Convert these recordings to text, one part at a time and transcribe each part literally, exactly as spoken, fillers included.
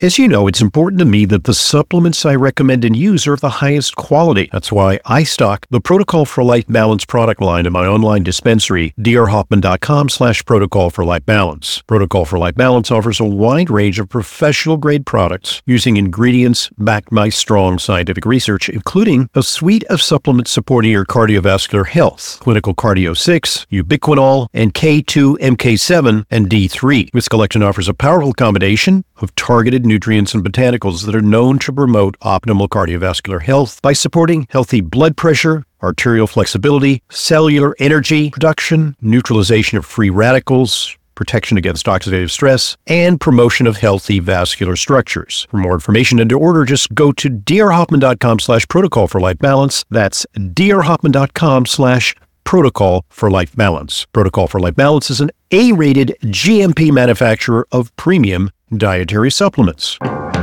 As you know, it's important to me that the supplements I recommend and use are of the highest quality. That's why I stock the Protocol for Life Balance product line in my online dispensary, drhoffman.com slash protocol for life balance. Protocol for Life Balance offers a wide range of professional-grade products using ingredients backed by strong scientific research, including a suite of supplements supporting your cardiovascular health, Clinical Cardio six, Ubiquinol, and K two, M K seven, and D three. This collection offers a powerful combination of targeted nutrients and botanicals that are known to promote optimal cardiovascular health by supporting healthy blood pressure, arterial flexibility, cellular energy production, neutralization of free radicals, protection against oxidative stress, and promotion of healthy vascular structures. For more information and to order, just go to drhoffman.com slash protocol for life balance. That's drhoffman.com slash protocol for life balance. Protocol for Life Balance is an A-rated G M P manufacturer of premium dietary supplements.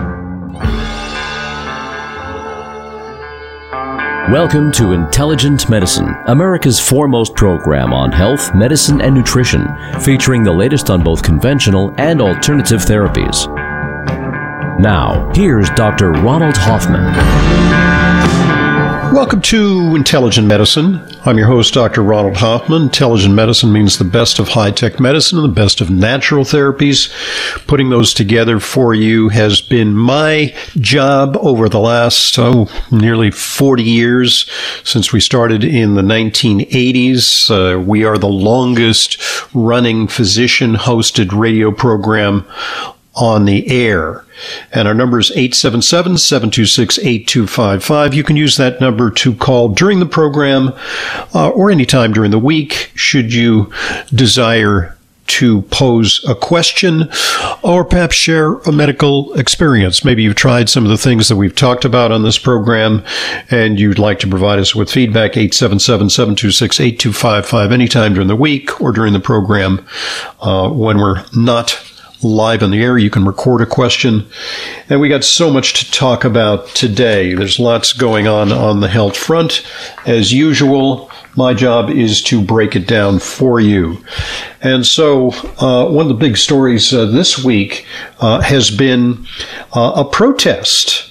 Welcome to Intelligent Medicine, America's foremost program on health, medicine, and nutrition, featuring the latest on both conventional and alternative therapies. Now, here's Doctor Ronald Hoffman. Welcome to Intelligent Medicine. I'm your host, Doctor Ronald Hoffman. Intelligent medicine means the best of high-tech medicine and the best of natural therapies. Putting those together for you has been my job over the last, oh, nearly forty years since we started in the nineteen eighties. Uh, we are the longest-running physician-hosted radio program on the air. And our number is eight seven seven, seven two six, eight two five five. You can use that number to call during the program uh, or anytime during the week should you desire to pose a question or perhaps share a medical experience. Maybe you've tried some of the things that we've talked about on this program and you'd like to provide us with feedback. Eight seven seven, seven two six, eight two five five anytime during the week or during the program uh, when we're not live on the air. You can record a question. And we got so much to talk about today. There's lots going on on the health front. As usual, my job is to break it down for you. And so uh, one of the big stories uh, this week uh, has been uh, a protest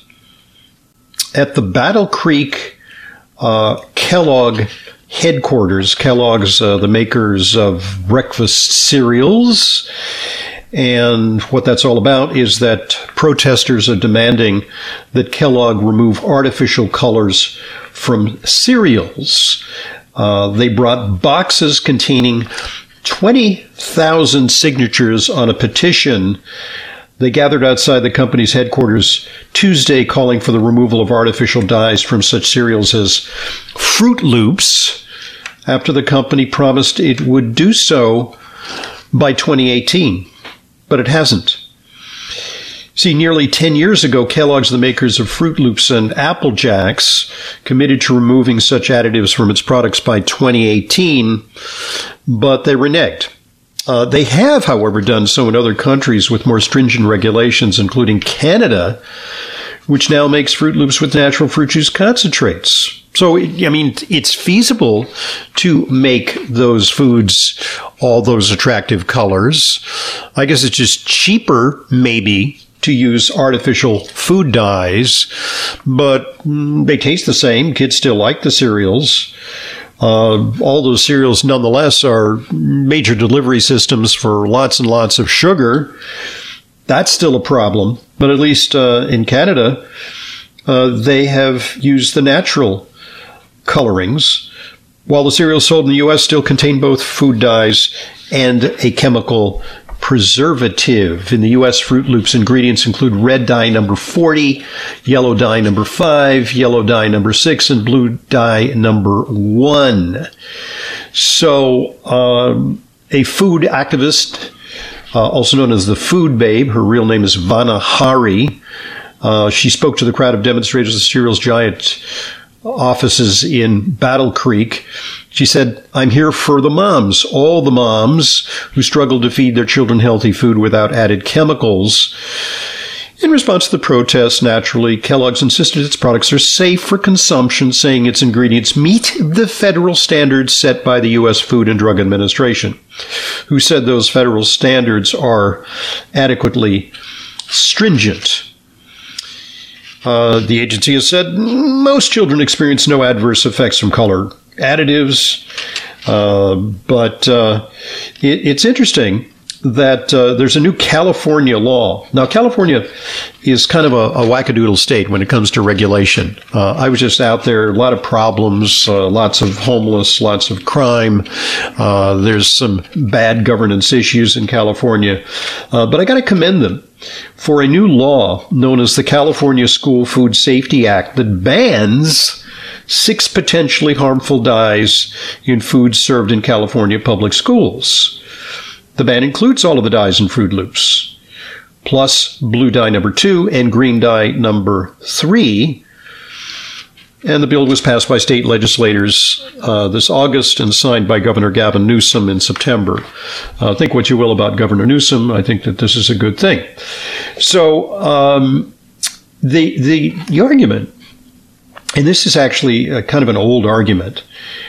at the Battle Creek uh, Kellogg headquarters. Kellogg's uh, the makers of breakfast cereals. And what that's all about is that protesters are demanding that Kellogg remove artificial colors from cereals. Uh, they brought boxes containing twenty thousand signatures on a petition. They gathered outside the company's headquarters Tuesday calling for the removal of artificial dyes from such cereals as Fruit Loops after the company promised it would do so by twenty eighteen. But it hasn't. See, nearly ten years ago, Kellogg's, the makers of Fruit Loops and Apple Jacks, committed to removing such additives from its products by twenty eighteen, but they reneged. Uh, they have, however, done so in other countries with more stringent regulations, including Canada, which now makes Fruit Loops with natural fruit juice concentrates. So, I mean, it's feasible to make those foods all those attractive colors. I guess it's just cheaper, maybe, to use artificial food dyes, but mm, they taste the same. Kids still like the cereals. Uh, all those cereals, nonetheless, are major delivery systems for lots and lots of sugar. That's still a problem. But at least uh, in Canada, uh, they have used the natural colorings, while the cereals sold in the U S still contain both food dyes and a chemical preservative. In the U S, Fruit Loops ingredients include red dye number forty, yellow dye number five, yellow dye number six, and blue dye number one. So um, a food activist, uh, also known as the Food Babe, her real name is Vana Hari, uh, she spoke to the crowd of demonstrators of cereals giant offices in Battle Creek. She said, "I'm here for the moms, all the moms who struggle to feed their children healthy food without added chemicals." In response to the protests, naturally, Kellogg's insisted its products are safe for consumption, saying its ingredients meet the federal standards set by the U S Food and Drug Administration, who said those federal standards are adequately stringent. Uh, the agency has said most children experience no adverse effects from color additives, uh, but uh, it, it's interesting that uh, there's a new California law. Now, California is kind of a, a wackadoodle state when it comes to regulation. Uh, I was just out there, a lot of problems, uh, lots of homeless, lots of crime. Uh, there's some bad governance issues in California. Uh, but I got to commend them for a new law known as the California School Food Safety Act that bans six potentially harmful dyes in food served in California public schools. The ban includes all of the dyes in Froot Loops, plus blue dye number two and green dye number three. And the bill was passed by state legislators uh, this August and signed by Governor Gavin Newsom in September. Uh, think what you will about Governor Newsom. I think that this is a good thing. So um, the, the the argument, and this is actually a, kind of an old argument,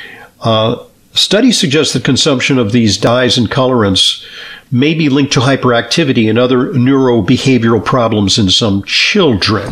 uh, studies suggest that consumption of these dyes and colorants may be linked to hyperactivity and other neurobehavioral problems in some children.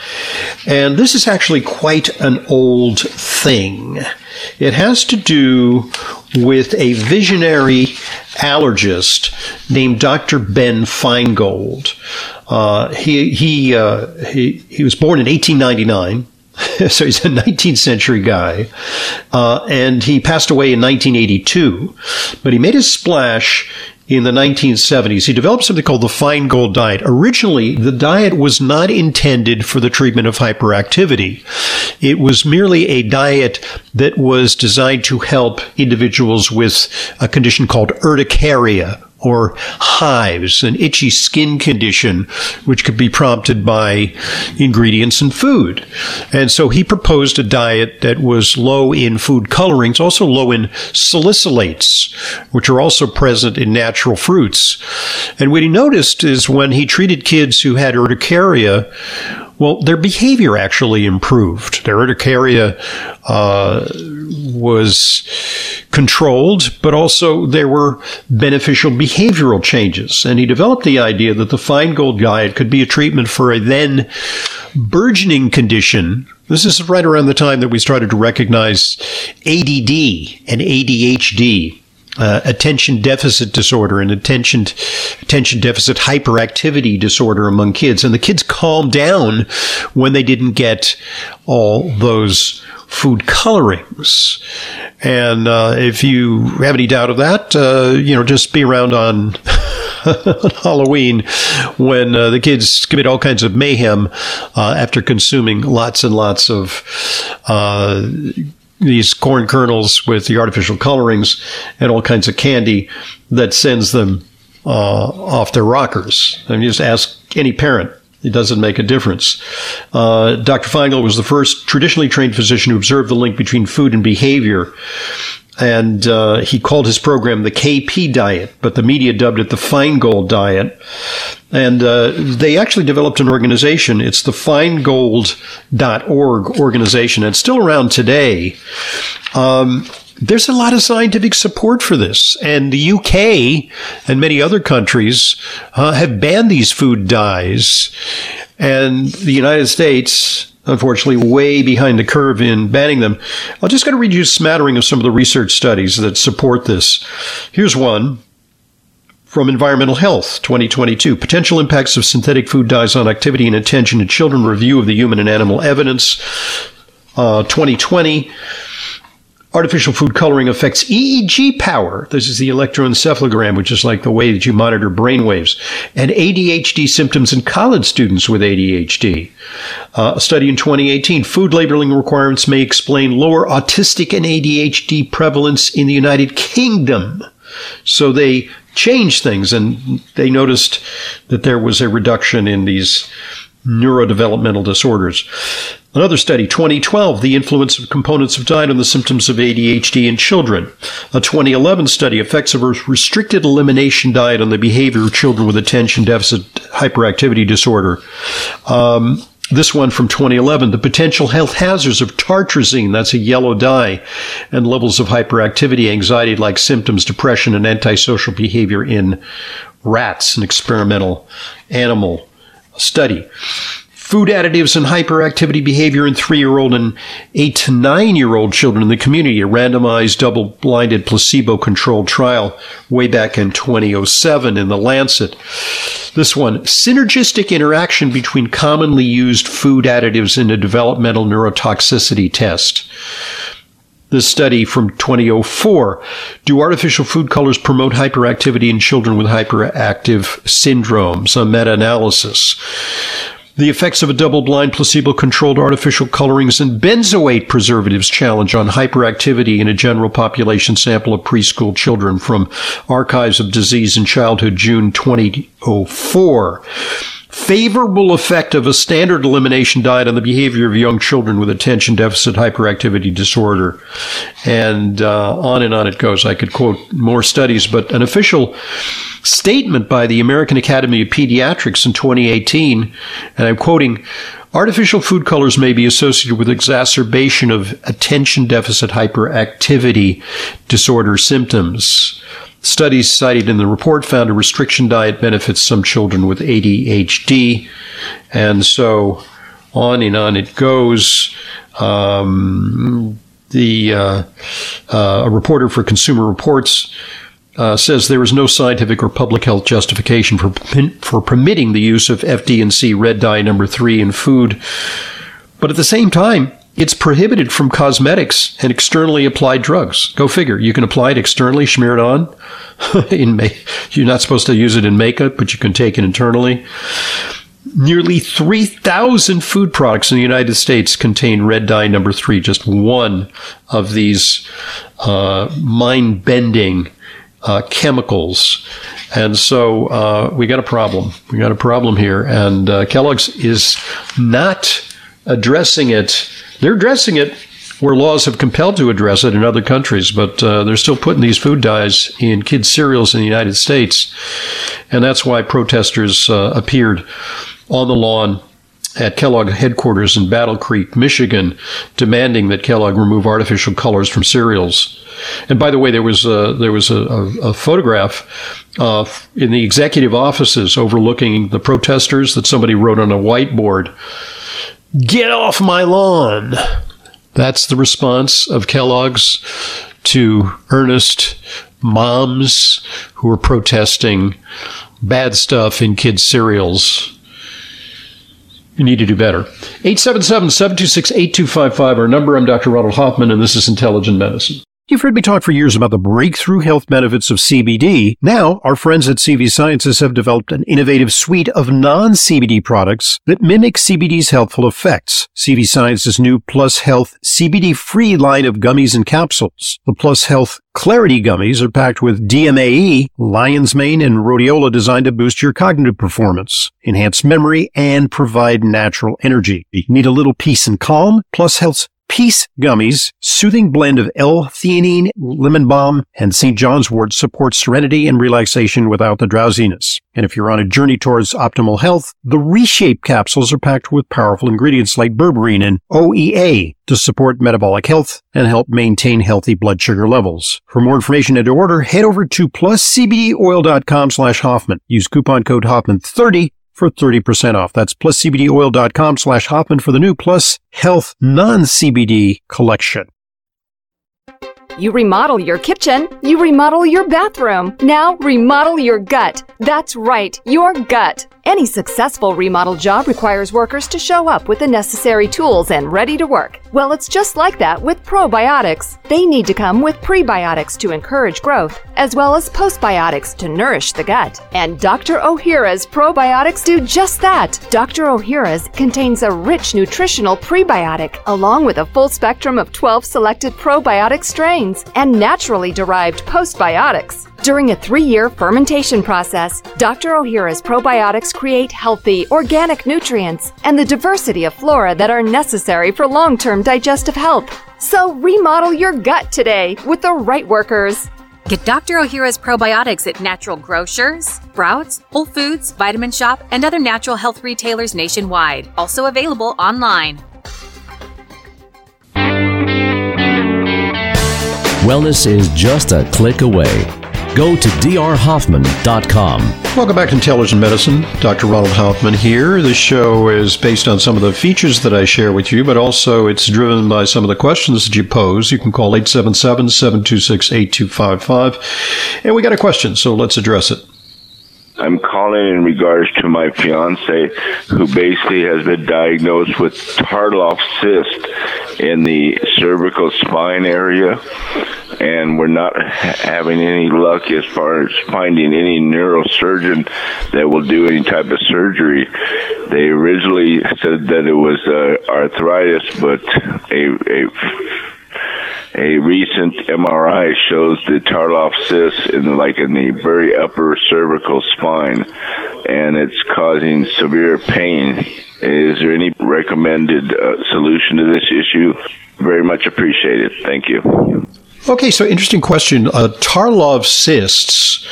And this is actually quite an old thing. It has to do with a visionary allergist named Doctor Ben Feingold. Uh, he, he, uh, he, he was born in eighteen ninety-nine. So he's a nineteenth century guy, uh, and he passed away in nineteen eighty-two, but he made his splash in the nineteen seventies. He developed something called the Feingold diet. Originally, the diet was not intended for the treatment of hyperactivity. It was merely a diet that was designed to help individuals with a condition called urticaria, or hives, an itchy skin condition which could be prompted by ingredients in food. And so he proposed a diet that was low in food colorings, also low in salicylates, which are also present in natural fruits. And what he noticed is when he treated kids who had urticaria, well, their behavior actually improved. Their urticaria uh, was controlled, but also there were beneficial behavioral changes. And he developed the idea that the Feingold diet could be a treatment for a then burgeoning condition. This is right around the time that we started to recognize A D D and A D H D. Uh, attention deficit disorder and attention attention deficit hyperactivity disorder among kids. And the kids calmed down when they didn't get all those food colorings. And uh, if you have any doubt of that, uh, you know, just be around on Halloween when uh, the kids commit all kinds of mayhem uh, after consuming lots and lots of uh these corn kernels with the artificial colorings and all kinds of candy that sends them uh, off their rockers. I mean, just ask any parent. It doesn't make a difference. Uh, Doctor Feingold was the first traditionally trained physician who observed the link between food and behavior. And uh, he called his program the K P diet, but the media dubbed it the Feingold diet. And uh, they actually developed an organization. It's the Feingold dot org organization. It's still around today. Um, there's a lot of scientific support for this. And the U K and many other countries uh, have banned these food dyes. And the United States, unfortunately, way behind the curve in banning them. I'm just going to read you a smattering of some of the research studies that support this. Here's one from Environmental Health, twenty twenty-two. Potential impacts of synthetic food dyes on activity and attention in children. Review of the human and animal evidence. Uh, twenty twenty. Artificial food coloring affects E E G power. This is the electroencephalogram, which is like the way that you monitor brain waves. And A D H D symptoms in college students with A D H D. Uh, a study in twenty eighteen. Food labeling requirements may explain lower autistic and A D H D prevalence in the United Kingdom. So they changed things, and they noticed that there was a reduction in these neurodevelopmental disorders. Another study, twenty twelve, the influence of components of diet on the symptoms of A D H D in children. A twenty eleven study, effects of a restricted elimination diet on the behavior of children with attention deficit hyperactivity disorder. Um, this one from twenty eleven, the potential health hazards of tartrazine, that's a yellow dye, and levels of hyperactivity, anxiety-like symptoms, depression, and antisocial behavior in rats, an experimental animal study. Food additives and hyperactivity behavior in three-year-old and eight to nine-year-old children in the community, a randomized, double-blinded, placebo-controlled trial way back in twenty oh seven in The Lancet. This one, synergistic interaction between commonly used food additives in a developmental neurotoxicity test. This study from twenty oh four, do artificial food colors promote hyperactivity in children with hyperactive syndromes? A meta-analysis. The effects of a double-blind, placebo-controlled artificial colorings and benzoate preservatives challenge on hyperactivity in a general population sample of preschool children from Archives of Disease in Childhood, June twenty oh four. Favorable effect of a standard elimination diet on the behavior of young children with attention deficit hyperactivity disorder. And uh, on and on it goes. I could quote more studies, but an official statement by the American Academy of Pediatrics in twenty eighteen, and I'm quoting, artificial food colors may be associated with exacerbation of attention deficit hyperactivity disorder symptoms. Studies cited in the report found a restriction diet benefits some children with A D H D, and so on and on it goes. Um, the uh, uh, a reporter for Consumer Reports uh, says there is no scientific or public health justification for for permitting the use of F D and C red dye number three in food, but at the same time, it's prohibited from cosmetics and externally applied drugs. Go figure. You can apply it externally, smear it on. in ma- You're not supposed to use it in makeup, but you can take it internally. Nearly three thousand food products in the United States contain red dye number three, just one of these uh, mind-bending uh, chemicals. And so uh, we got a problem. We got a problem here. And uh, Kellogg's is not addressing it. They're addressing it where laws have compelled to address it in other countries, but uh, they're still putting these food dyes in kids' cereals in the United States. And that's why protesters uh, appeared on the lawn at Kellogg headquarters in Battle Creek, Michigan, demanding that Kellogg remove artificial colors from cereals. And by the way, there was a, there was a, a, a photograph uh, in the executive offices overlooking the protesters that somebody wrote on a whiteboard, "Get off my lawn." That's the response of Kellogg's to earnest moms who are protesting bad stuff in kids' cereals. You need to do better. eight seven seven, seven two six, eight two five five, our number. I'm Doctor Ronald Hoffman, and this is Intelligent Medicine. You've heard me talk for years about the breakthrough health benefits of C B D. Now, our friends at C V Sciences have developed an innovative suite of non-C B D products that mimic C B D's healthful effects. C V Sciences' new Plus Health C B D-free line of gummies and capsules. The Plus Health Clarity gummies are packed with D M A E, lion's mane, and rhodiola designed to boost your cognitive performance, enhance memory, and provide natural energy. You need a little peace and calm. Plus Health's Peace Gummies, soothing blend of L-theanine, lemon balm, and Saint John's wort supports serenity and relaxation without the drowsiness. And if you're on a journey towards optimal health, the Reshape capsules are packed with powerful ingredients like berberine and O E A to support metabolic health and help maintain healthy blood sugar levels. For more information and to order, head over to plus c b d oil dot com slash Hoffman. Use coupon code Hoffman thirty for thirty percent off. That's plus c b d oil dot com slash Hoffman for the new Plus Health non-C B D collection. You remodel your kitchen, you remodel your bathroom. Now remodel your gut. That's right, your gut. Any successful remodel job requires workers to show up with the necessary tools and ready to work. Well, it's just like that with probiotics. They need to come with prebiotics to encourage growth, as well as postbiotics to nourish the gut. And Doctor Ohhira's probiotics do just that. Doctor Ohhira's contains a rich nutritional prebiotic, along with a full spectrum of twelve selected probiotic strains and naturally derived postbiotics. During a three-year fermentation process, Doctor Ohhira's probiotics create healthy, organic nutrients and the diversity of flora that are necessary for long-term digestive health. So remodel your gut today with the right workers. Get Doctor Ohhira's probiotics at Natural Grocers, Sprouts, Whole Foods, Vitamin Shop, and other natural health retailers nationwide. Also available online. Wellness is just a click away. Go to d r hoffman dot com. Welcome back to Intelligent Medicine. Doctor Ronald Hoffman here. This show is based on some of the features that I share with you, but also it's driven by some of the questions that you pose. You can call eight seven seven, seven two six, eight two five five. And we got a question, so let's address it. I'm calling in regards to my fiance, who basically has been diagnosed with Tarlov cyst in the cervical spine area, and we're not ha- having any luck as far as finding any neurosurgeon that will do any type of surgery. They originally said that it was uh, arthritis, but a, a A recent M R I shows the Tarlov cyst in like in the very upper cervical spine, and it's causing severe pain. Is there any recommended uh, solution to this issue? Very much appreciated. Thank you. Okay, so interesting question. Uh, Tarlov cysts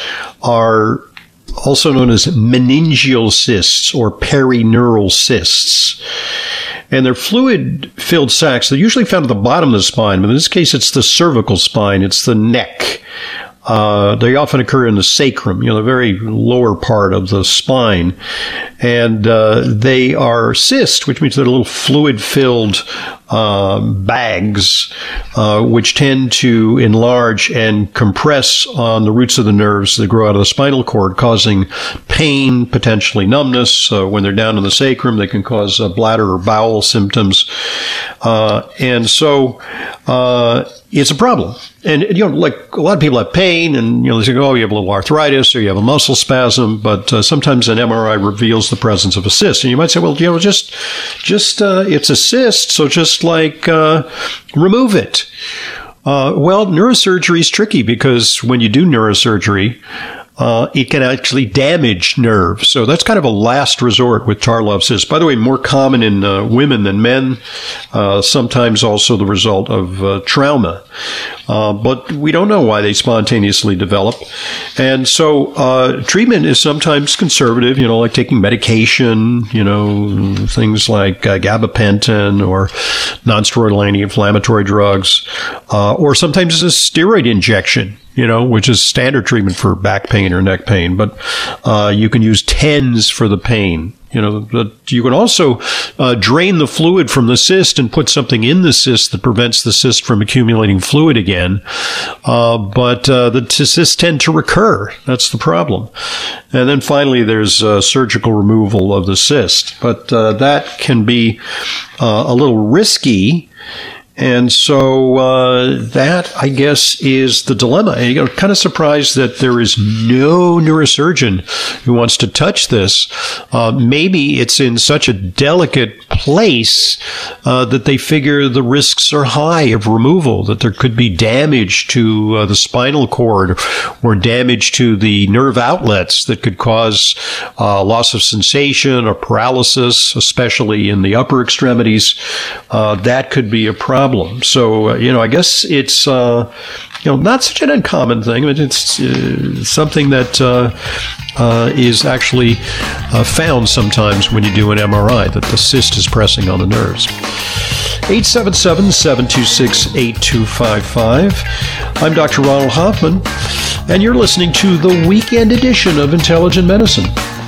are also known as meningeal cysts or perineural cysts. And they're fluid-filled sacs. They're usually found at the bottom of the spine, but in this case, it's the cervical spine. It's the neck. Uh, they often occur in the sacrum, you know, the very lower part of the spine. And uh, they are cysts, which means they're little fluid-filled uh, bags, uh, which tend to enlarge and compress on the roots of the nerves that grow out of the spinal cord, causing pain, potentially numbness. Uh, when they're down in the sacrum, they can cause uh, bladder or bowel symptoms. Uh, and so uh, it's a problem. And, you know, like a lot of people have pain and, you know, they say, oh, you have a little arthritis or you have a muscle spasm, but uh, sometimes an M R I reveals the presence of a cyst. And you might say, well, you know, just, just, uh, it's a cyst, so just like, uh, remove it. Uh, well, neurosurgery is tricky because when you do neurosurgery, Uh, it can actually damage nerves. So that's kind of a last resort with Tarlov cysts. By the way, more common in uh, women than men, uh, sometimes also the result of uh, trauma. Uh, but we don't know why they spontaneously develop. And so uh, treatment is sometimes conservative, you know, like taking medication, you know, things like uh, gabapentin or nonsteroidal anti-inflammatory drugs, uh, or sometimes a steroid injection, you know, which is standard treatment for back pain or neck pain. But uh, you can use TENS for the pain. You know, but you can also uh, drain the fluid from the cyst and put something in the cyst that prevents the cyst from accumulating fluid again. Uh, but uh, the t- cysts tend to recur. That's the problem. And then finally, there's uh, surgical removal of the cyst. But uh, that can be uh, a little risky. And so uh, that, I guess, is the dilemma. And you're kind of surprised that there is no neurosurgeon who wants to touch this. Uh, maybe it's in such a delicate place uh, that they figure the risks are high of removal, that there could be damage to uh, the spinal cord or damage to the nerve outlets that could cause uh, loss of sensation or paralysis, especially in the upper extremities. Uh, that could be a problem. So, uh, you know, I guess it's, uh, you know, not such an uncommon thing, but it's uh, something that uh, uh, is actually uh, found sometimes when you do an M R I, that the cyst is pressing on the nerves. eight seven seven, seven two six, eight two five five. I'm Doctor Ronald Hoffman, and you're listening to the weekend edition of Intelligent Medicine.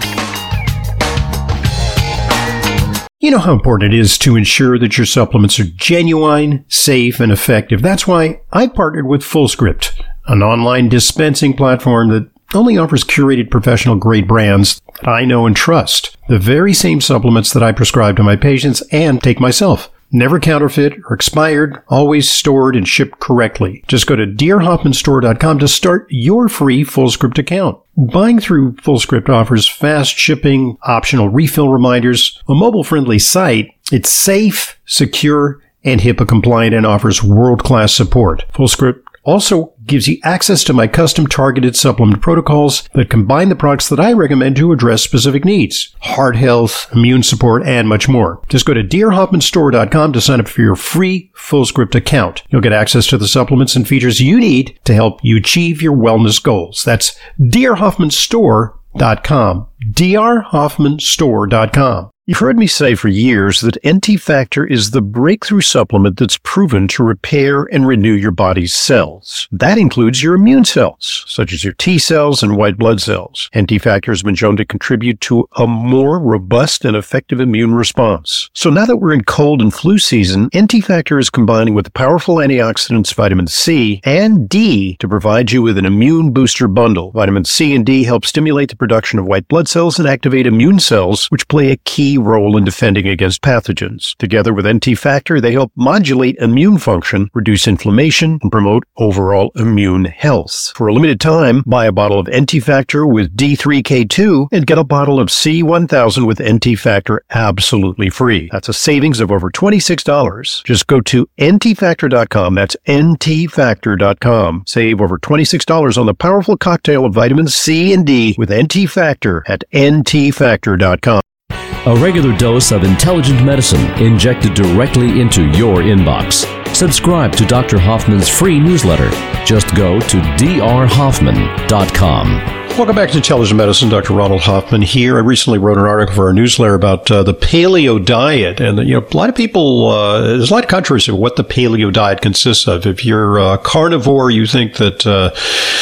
You know how important it is to ensure that your supplements are genuine, safe, and effective. That's why I partnered with FullScript, an online dispensing platform that only offers curated professional-grade brands that I know and trust. The very same supplements that I prescribe to my patients and take myself. Never counterfeit or expired, always stored and shipped correctly. Just go to d r hoffman store dot com to start your free FullScript account. Buying through FullScript offers fast shipping, optional refill reminders, a mobile-friendly site. It's safe, secure, and HIPAA compliant and offers world-class support. FullScript also gives you access to my custom targeted supplement protocols that combine the products that I recommend to address specific needs. Heart health, immune support, and much more. Just go to d r hoffman store dot com to sign up for your free FullScript account. You'll get access to the supplements and features you need to help you achieve your wellness goals. That's d r hoffman store dot com. d r hoffman store dot com. You've heard me say for years that N T Factor is the breakthrough supplement that's proven to repair and renew your body's cells. That includes your immune cells, such as your T cells and white blood cells. N T Factor has been shown to contribute to a more robust and effective immune response. So now that we're in cold and flu season, N T Factor is combining with powerful antioxidants vitamin C and D to provide you with an immune booster bundle. Vitamin C and D help stimulate the production of white blood cells and activate immune cells, which play a key role in defending against pathogens. Together with N T Factor, they help modulate immune function, reduce inflammation, and promote overall immune health. For a limited time, buy a bottle of N T Factor with D three K two and get a bottle of C one thousand with N T Factor absolutely free. That's a savings of over twenty-six dollars. Just go to N T factor dot com. That's N T factor dot com. Save over twenty-six dollars on the powerful cocktail of vitamins C and D with N T Factor at N T factor dot com. A regular dose of intelligent medicine injected directly into your inbox. Subscribe to Doctor Hoffman's free newsletter. Just go to D R Hoffman dot com. Welcome back to Intelligent Medicine. Doctor Ronald Hoffman here. I recently wrote an article for our newsletter about uh, the paleo diet. And, you know, a lot of people, uh, there's a lot of controversy about what the paleo diet consists of. If you're a carnivore, you think that uh,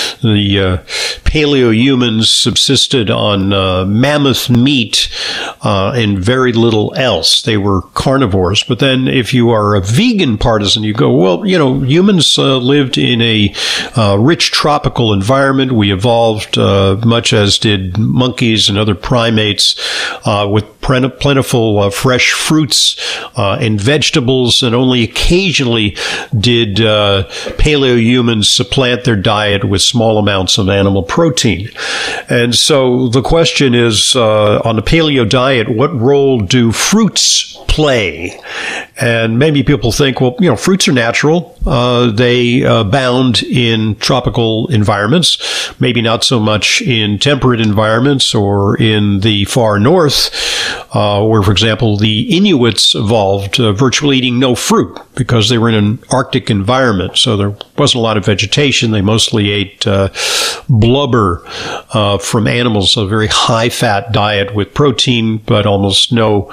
the uh, paleo humans subsisted on uh, mammoth meat uh, and very little else. They were carnivores. But then if you are a vegan partisan, you go, well, you know, humans uh, lived in a uh, rich tropical environment. We evolved uh, Uh, much as did monkeys and other primates, uh, with plentiful uh, fresh fruits uh, and vegetables, and only occasionally did uh, paleo-humans supplant their diet with small amounts of animal protein. And so the question is, uh, on the paleo diet, what role do fruits play? And maybe people think, well, you know, fruits are natural. Uh, they uh, abound in tropical environments, maybe not so much in temperate environments or in the far north, uh, where, for example, the Inuits evolved uh, virtually eating no fruit because they were in an Arctic environment. So there wasn't a lot of vegetation. They mostly ate uh, blubber uh, from animals, a very high-fat diet with protein, but almost no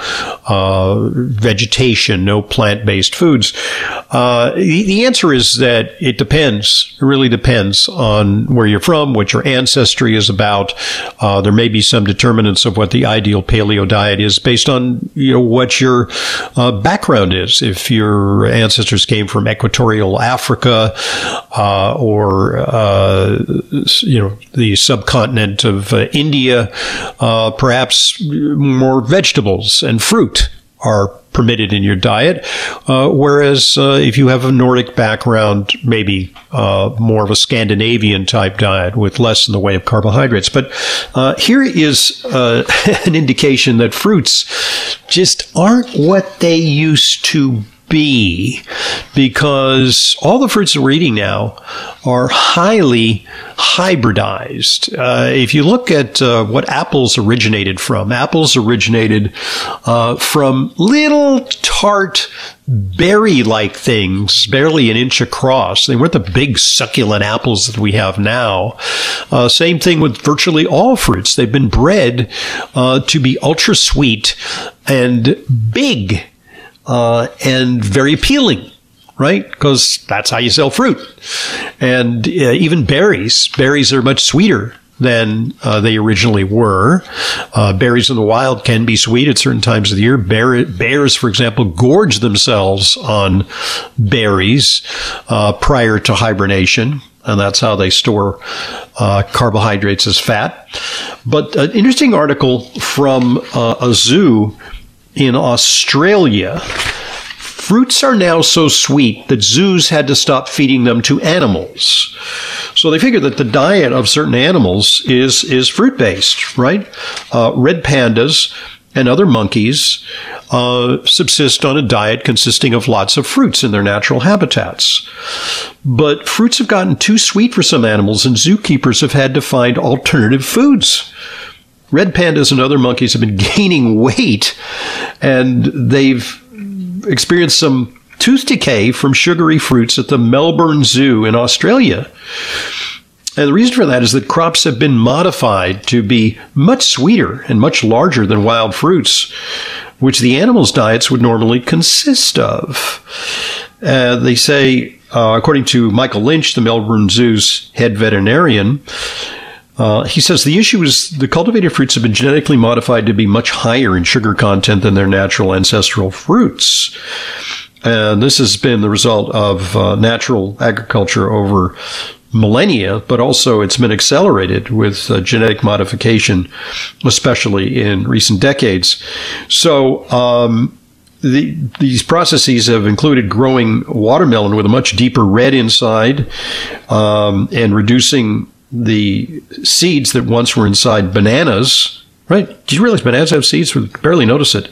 uh, vegetation, no plant-based foods. Uh, the, the answer is that it depends. It really depends on where you're from, what your ancestry is about. Uh, there may be some determinants of what the ideal paleo diet is based on, you know, what your uh, background is. If your ancestors came from equatorial Africa uh, or, uh, you know, the subcontinent of uh, India, uh, perhaps more vegetables and fruit are permitted in your diet, uh, whereas uh, if you have a Nordic background, maybe uh, more of a Scandinavian type diet with less in the way of carbohydrates. But uh, here is uh, an indication that fruits just aren't what they used to be, because all the fruits that we're eating now are highly hybridized. Uh, if you look at uh, what apples originated from, apples originated uh, from little tart berry-like things, barely an inch across. They weren't the big succulent apples that we have now. Uh, same thing with virtually all fruits. They've been bred uh, to be ultra sweet and big. Uh, and very appealing, right? Because that's how you sell fruit. And uh, even berries, berries are much sweeter than uh, they originally were. Uh, berries in the wild can be sweet at certain times of the year. Bear, bears, for example, gorge themselves on berries uh, prior to hibernation. And that's how they store uh, carbohydrates as fat. But an interesting article from uh, a zoo in Australia. Fruits are now so sweet that zoos had to stop feeding them to animals. So they figured that the diet of certain animals is, is fruit-based, right? Uh, red pandas and other monkeys uh, subsist on a diet consisting of lots of fruits in their natural habitats. But fruits have gotten too sweet for some animals, and zookeepers have had to find alternative foods. Red pandas and other monkeys have been gaining weight, and they've experienced some tooth decay from sugary fruits at the Melbourne Zoo in Australia. And the reason for that is that crops have been modified to be much sweeter and much larger than wild fruits. which the animals' diets would normally consist of. Uh, they say, uh, according to Michael Lynch, the Melbourne Zoo's head veterinarian, Uh, he says the issue is the cultivated fruits have been genetically modified to be much higher in sugar content than their natural ancestral fruits. And this has been the result of uh, natural agriculture over millennia, but also it's been accelerated with uh, genetic modification, especially in recent decades. So, um, The, these processes have included growing watermelon with a much deeper red inside, um, and reducing the seeds that once were inside bananas, right? Do you realize bananas have seeds? We barely notice it.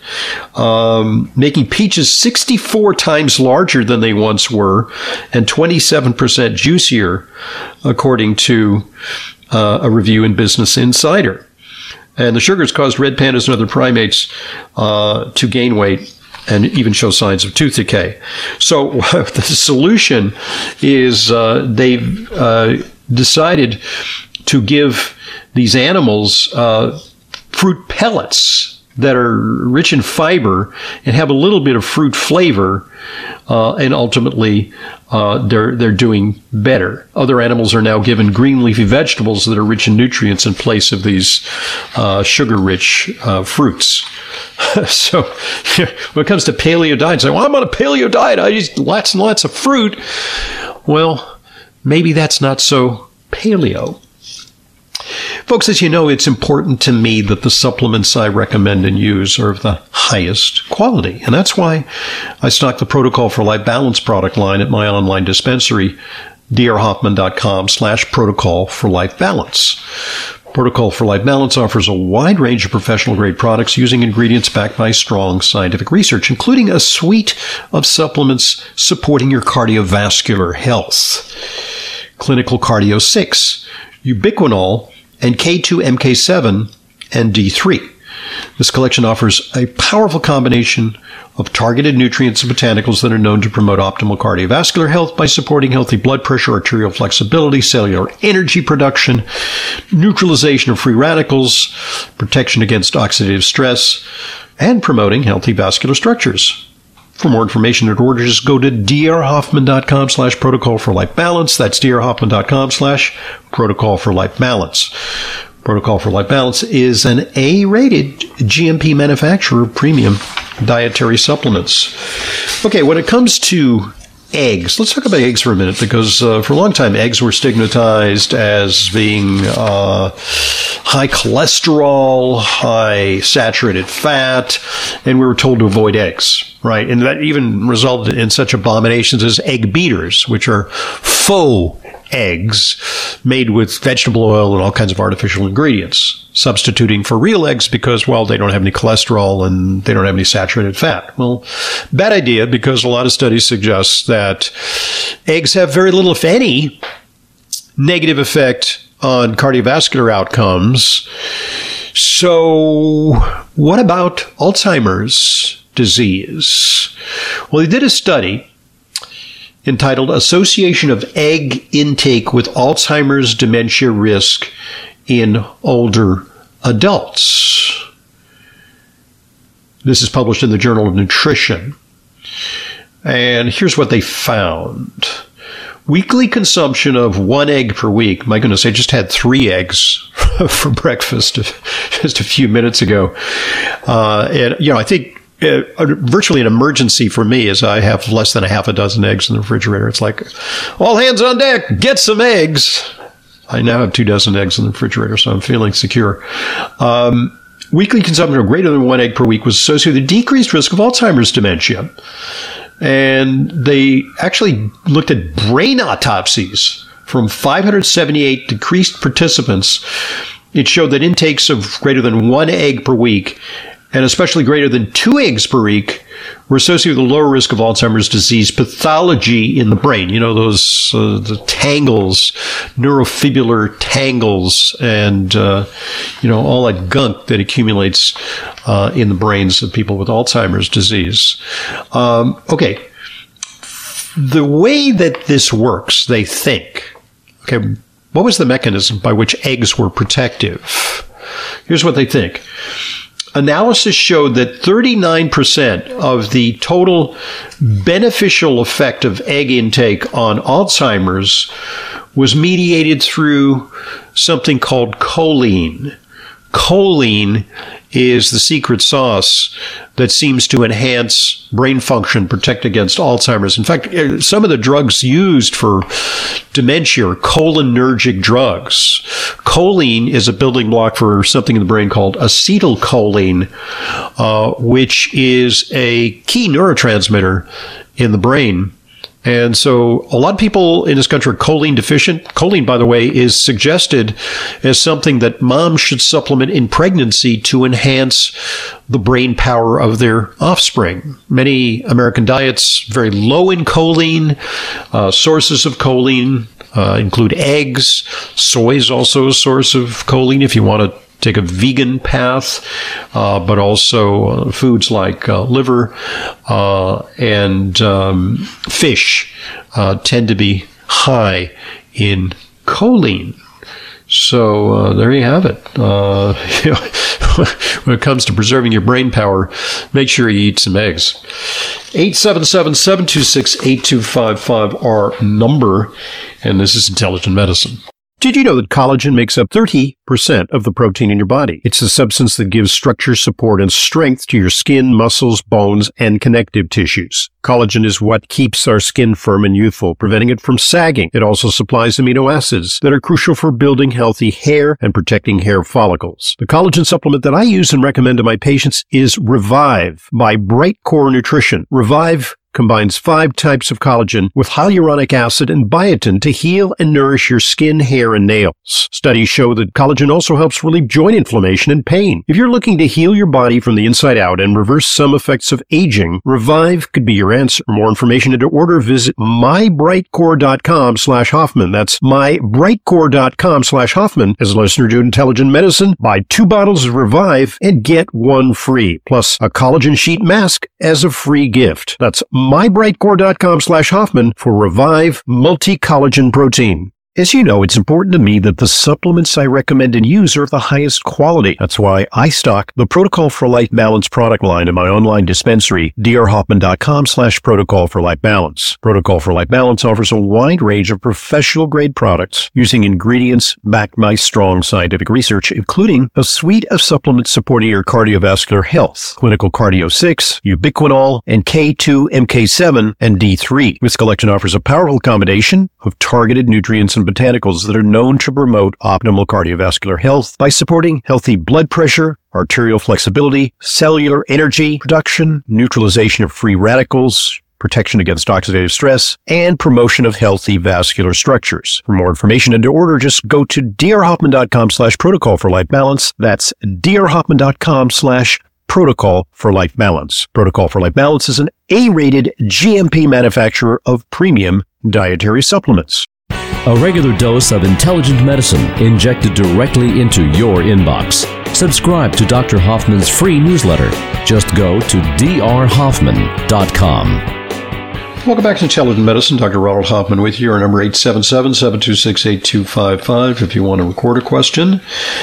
Um, making peaches sixty-four times larger than they once were and twenty-seven percent juicier, according to uh, a review in Business Insider. And the sugars caused red pandas and other primates uh, to gain weight and even show signs of tooth decay. So the solution is uh, they've uh, decided to give these animals uh, fruit pellets that are rich in fiber and have a little bit of fruit flavor, uh, and ultimately uh, they're they're doing better. Other animals are now given green leafy vegetables that are rich in nutrients in place of these uh, sugar-rich uh, fruits. So when it comes to paleo diets, say, well, I'm on a paleo diet. I eat lots and lots of fruit. Well, maybe that's not so paleo. Folks, as you know, it's important to me that the supplements I recommend and use are of the highest quality. And that's why I stock the Protocol for Life Balance product line at my online dispensary, d r hoffman dot com slash protocol for life balance. Protocol for Life Balance offers a wide range of professional-grade products using ingredients backed by strong scientific research, including a suite of supplements supporting your cardiovascular health. Clinical Cardio six, Ubiquinol, and K two M K seven and D three. This collection offers a powerful combination of targeted nutrients and botanicals that are known to promote optimal cardiovascular health by supporting healthy blood pressure, arterial flexibility, cellular energy production, neutralization of free radicals, protection against oxidative stress, and promoting healthy vascular structures. For more information and orders, just go to d r hoffman dot com slash protocol for life balance. That's d r hoffman dot com slash protocol for life balance. Protocol for Life Balance is an A-rated G M P manufacturer of premium dietary supplements. Okay, when it comes to eggs, let's talk about eggs for a minute, because uh, for a long time, eggs were stigmatized as being uh, high cholesterol, high saturated fat, and we were told to avoid eggs, right? And that even resulted in such abominations as egg beaters, which are faux eggs made with vegetable oil and all kinds of artificial ingredients, substituting for real eggs because, well, they don't have any cholesterol and they don't have any saturated fat. Well, bad idea, because a lot of studies suggest that eggs have very little, if any, negative effect on cardiovascular outcomes. So what about Alzheimer's disease? Well, they did a study entitled Association of Egg Intake with Alzheimer's Dementia Risk in Older Adults. This is published in the Journal of Nutrition. And here's what they found. Weekly consumption of one egg per week. My goodness, I just had three eggs for breakfast just a few minutes ago. Uh, and, you know, I think Uh, virtually an emergency for me is I have less than a half a dozen eggs in the refrigerator. It's like, all hands on deck, get some eggs. I now have two dozen eggs in the refrigerator, so I'm feeling secure. Um, weekly consumption of greater than one egg per week was associated with a decreased risk of Alzheimer's dementia. And they actually looked at brain autopsies from five hundred seventy-eight decreased participants. It showed that intakes of greater than one egg per week, and especially greater than two eggs per week, were associated with a lower risk of Alzheimer's disease pathology in the brain. You know, those uh, the tangles, neurofibular tangles, and, uh, you know, all that gunk that accumulates uh, in the brains of people with Alzheimer's disease. Um, okay. The way that this works, they think, okay, what was the mechanism by which eggs were protective? Here's what they think. analysis showed that thirty-nine percent of the total beneficial effect of egg intake on Alzheimer's was mediated through something called choline. Choline is the secret sauce that seems to enhance brain function, protect against Alzheimer's. In fact, some of the drugs used for dementia are cholinergic drugs. Choline is a building block for something in the brain called acetylcholine, uh, which is a key neurotransmitter in the brain. And so a lot of people in this country are choline deficient. Choline, by the way, is suggested as something that moms should supplement in pregnancy to enhance the brain power of their offspring. Many American diets very low in choline. Uh, sources of choline uh, include eggs. Soy is also a source of choline if you want to take a vegan path, uh, but also uh, foods like uh, liver uh, and um, fish uh, tend to be high in choline. So uh, there you have it. Uh, you know, when it comes to preserving your brain power, make sure you eat some eggs. eight seven seven, seven two six, eight two five five, our number, and this is Intelligent Medicine. Did you know that collagen makes up thirty percent of the protein in your body? It's the substance that gives structure, support, and strength to your skin, muscles, bones, and connective tissues. Collagen is what keeps our skin firm and youthful, preventing it from sagging. It also supplies amino acids that are crucial for building healthy hair and protecting hair follicles. The collagen supplement that I use and recommend to my patients is Revive by Bright Core Nutrition. Revive combines five types of collagen with hyaluronic acid and biotin to heal and nourish your skin, hair, and nails. Studies show that collagen also helps relieve joint inflammation and pain. If you're looking to heal your body from the inside out and reverse some effects of aging, Revive could be your answer. For more information and to order, visit mybrightcore.com slash Hoffman. That's mybrightcore.com slash Hoffman. As a listener to Intelligent Medicine, buy two bottles of Revive and get one free, plus a collagen sheet mask as a free gift. That's mybrightcore.com slash Hoffman for Revive Multi-Collagen Protein. As you know, it's important to me that the supplements I recommend and use are of the highest quality. That's why I stock the Protocol for Life Balance product line in my online dispensary, drhoffman.com slash Protocol for Life Balance. Protocol for Life Balance offers a wide range of professional-grade products using ingredients backed by strong scientific research, including a suite of supplements supporting your cardiovascular health, Clinical Cardio six, Ubiquinol, and K two, M K seven, and D three. This collection offers a powerful combination of targeted nutrients and botanicals that are known to promote optimal cardiovascular health by supporting healthy blood pressure, arterial flexibility, cellular energy production, neutralization of free radicals, protection against oxidative stress, and promotion of healthy vascular structures. For more information and to order, just go to drhoffman.com slash protocol for life balance. That's drhoffman.com slash Protocol for Life Balance. Protocol for Life Balance is an A-rated G M P manufacturer of premium dietary supplements. A regular dose of intelligent medicine injected directly into your inbox. Subscribe to Doctor Hoffman's free newsletter. Just go to d r hoffman dot com. Welcome back to Intelligent Medicine. Doctor Ronald Hoffman with you. Our number eight seven seven, seven two six, eight two five five if you want to record a question.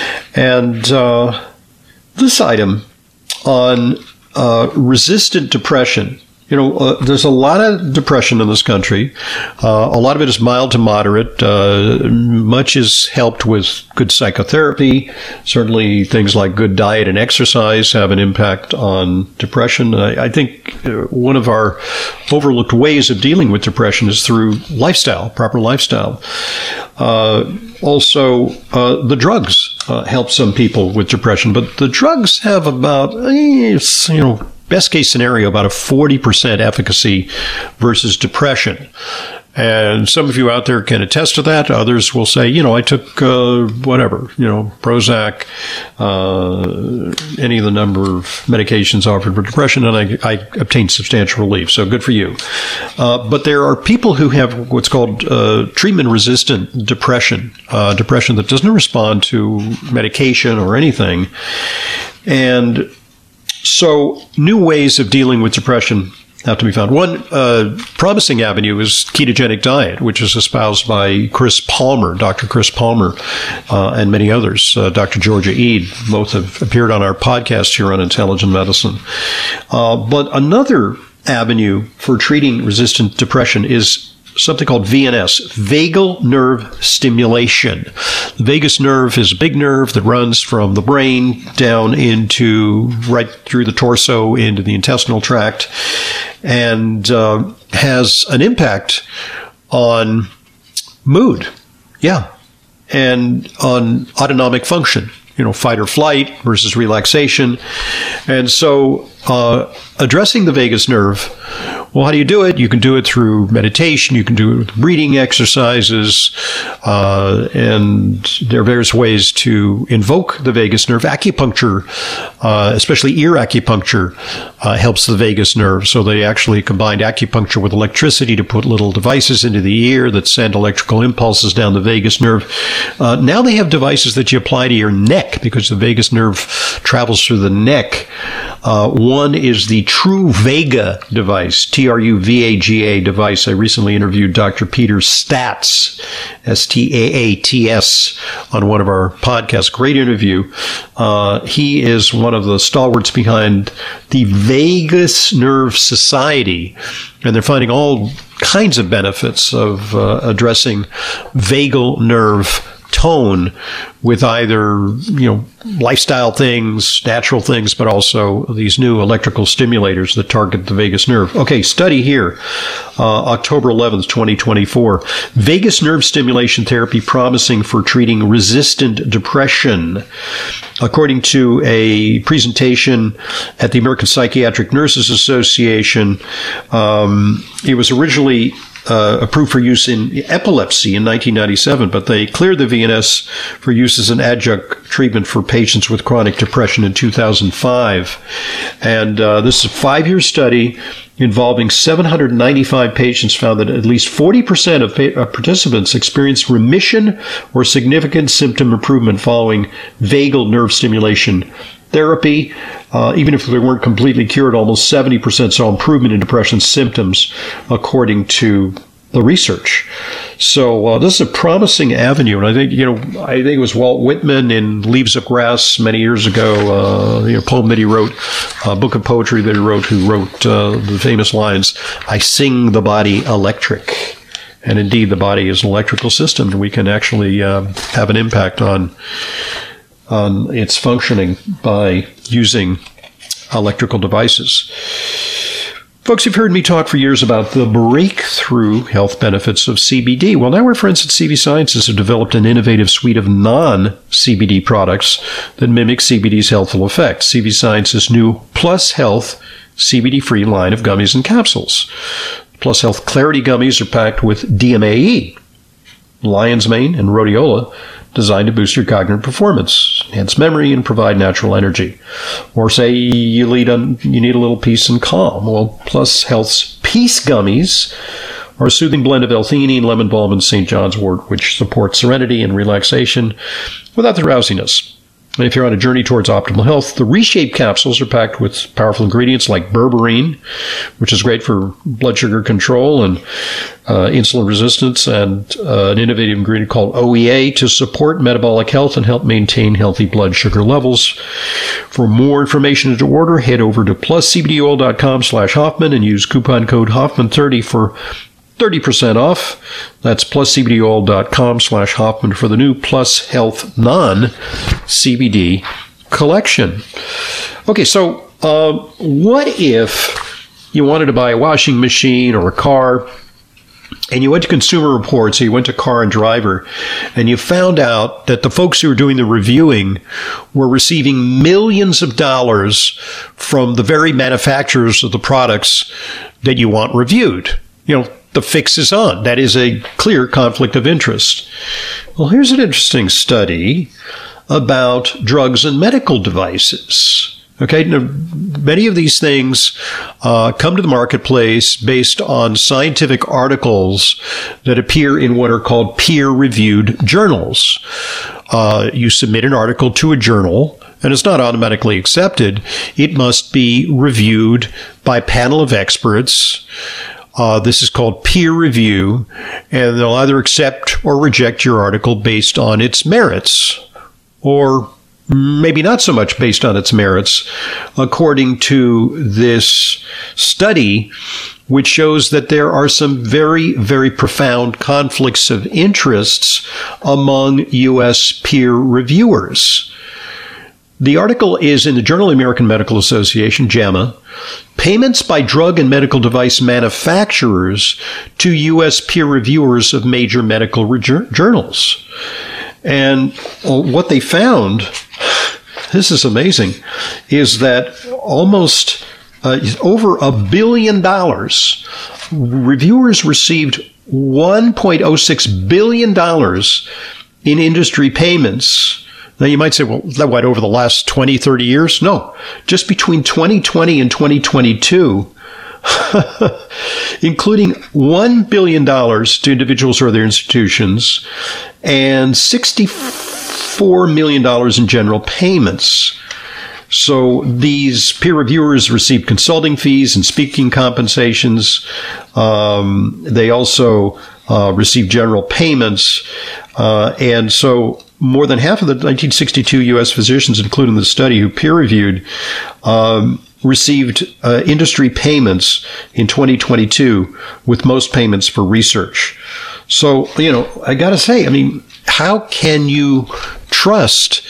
And uh, this item on uh, resistant depression. You know, uh, there's a lot of depression in this country. Uh, a lot of it is mild to moderate. Uh, much is helped with good psychotherapy. Certainly things like good diet and exercise have an impact on depression. I, I think uh, one of our overlooked ways of dealing with depression is through lifestyle, proper lifestyle. Uh, also, uh, the drugs uh, help some people with depression, but the drugs have about, eh, you know, best case scenario, about a forty percent efficacy versus depression. And some of you out there can attest to that. Others will say, you know, I took uh, whatever, you know, Prozac, uh, any of the number of medications offered for depression, and I, I obtained substantial relief. So good for you. Uh, but there are people who have what's called uh, treatment-resistant depression, uh, depression that doesn't respond to medication or anything. And so new ways of dealing with depression have to be found. One uh, promising avenue is ketogenic diet, which is espoused by Chris Palmer, Doctor Chris Palmer, uh, and many others. Uh, Doctor Georgia Ede, both have appeared on our podcast here on Intelligent Medicine. Uh, but another avenue for treating resistant depression is something called V N S, vagal nerve stimulation. The vagus nerve is a big nerve that runs from the brain down into, right through the torso into the intestinal tract, and uh, has an impact on mood, yeah, and on autonomic function, you know, fight or flight versus relaxation. And so uh, addressing the vagus nerve, well, how do you do it? You can do it through meditation. You can do it with breathing exercises. Uh, and there are various ways to invoke the vagus nerve. Acupuncture, uh, especially ear acupuncture, uh, helps the vagus nerve. So they actually combined acupuncture with electricity to put little devices into the ear that send electrical impulses down the vagus nerve. Uh, now they have devices that you apply to your neck because the vagus nerve travels through the neck. Uh, one is the True Vega device, T R U V A G A device. I recently interviewed Doctor Peter Staats, S T A A T S, on one of our podcasts. Great interview. Uh, he is one of the stalwarts behind the Vagus Nerve Society, and they're finding all kinds of benefits of uh, addressing vagal nerve tone with either, you know, lifestyle things, natural things, but also these new electrical stimulators that target the vagus nerve. Okay, study here, uh, October eleventh, twenty twenty-four. Vagus nerve stimulation therapy promising for treating resistant depression. According to a presentation at the American Psychiatric Nurses Association, um, it was originally Uh, approved for use in epilepsy in nineteen ninety-seven, but they cleared the V N S for use as an adjunct treatment for patients with chronic depression in two thousand five. And uh, this is a five-year study involving seven hundred ninety-five patients found that at least forty percent of pa- uh, participants experienced remission or significant symptom improvement following vagal nerve stimulation therapy. Uh, even if they weren't completely cured, almost seventy percent saw improvement in depression symptoms, according to the research. So uh, this is a promising avenue, and I think, you know, I think it was Walt Whitman in Leaves of Grass many years ago, uh, you know, poem that he wrote, a book of poetry that he wrote, who wrote uh, the famous lines, "I sing the body electric." And indeed, the body is an electrical system, and we can actually uh, have an impact on on its functioning by using electrical devices. Folks, you've heard me talk for years about the breakthrough health benefits of C B D. Well, now our friends at C V Sciences have developed an innovative suite of non-C B D products that mimic C B D's healthful effects. C V Sciences' new Plus Health C B D-free line of gummies and capsules. Plus Health Clarity gummies are packed with D M A E, lion's mane, and rhodiola, designed to boost your cognitive performance, enhance memory, and provide natural energy. Or say you need a, you need a little peace and calm. Well, Plus Health's Peace Gummies are a soothing blend of L-theanine, lemon balm, and Saint John's wort, which supports serenity and relaxation without the rousiness. And if you're on a journey towards optimal health, the Reshape capsules are packed with powerful ingredients like berberine, which is great for blood sugar control and uh, insulin resistance, and uh, an innovative ingredient called O E A to support metabolic health and help maintain healthy blood sugar levels. For more information and to order, head over to plus c b d oil dot com slash Hoffman and use coupon code Hoffman thirty for thirty percent off. That's plus c b d oil dot com slash Hoffman for the new Plus Health non-C B D collection. Okay, so uh, what if you wanted to buy a washing machine or a car, and you went to Consumer Reports, or you went to Car and Driver, and you found out that the folks who were doing the reviewing were receiving millions of dollars from the very manufacturers of the products that you want reviewed? You know, the fix is on. That is a clear conflict of interest. Well, here's an interesting study about drugs and medical devices. Okay, now, many of these things uh, come to the marketplace based on scientific articles that appear in what are called peer-reviewed journals. Uh, you submit an article to a journal, and it's not automatically accepted. It must be reviewed by a panel of experts. Uh, this is called peer review, and they'll either accept or reject your article based on its merits, or maybe not so much based on its merits, according to this study, which shows that there are some very, very profound conflicts of interests among U S peer reviewers. The article is in the Journal of the American Medical Association, JAMA, Payments by Drug and Medical Device Manufacturers to U S Peer Reviewers of Major Medical re- Journals. And what they found, this is amazing, is that almost uh, over a billion dollars, reviewers received one point oh six billion dollars in industry payments. Now you might say, well, what, over the last twenty, thirty years? No, just between twenty twenty and twenty twenty-two, including one billion dollars to individuals or their institutions and sixty-four million dollars in general payments. So these peer reviewers receive consulting fees and speaking compensations. Um, they also uh, receive general payments. Uh, and so more than half of the nineteen sixty-two U S physicians, including the study who peer-reviewed, um, received uh, industry payments in twenty twenty-two, with most payments for research. So, you know, I got to say, I mean, how can you trust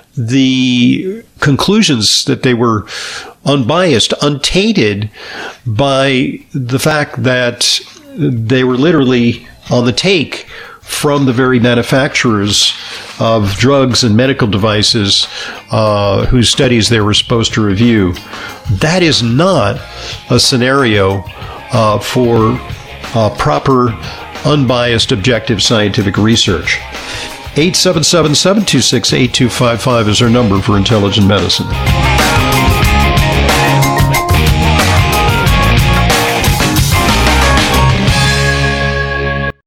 the conclusions that they were unbiased, untainted by the fact that they were literally on the take from the very manufacturers of drugs and medical devices uh, whose studies they were supposed to review? That is not a scenario uh, for uh, proper, unbiased, objective scientific research. eight seven seven, seven two six, eight two five five is our number for Intelligent Medicine.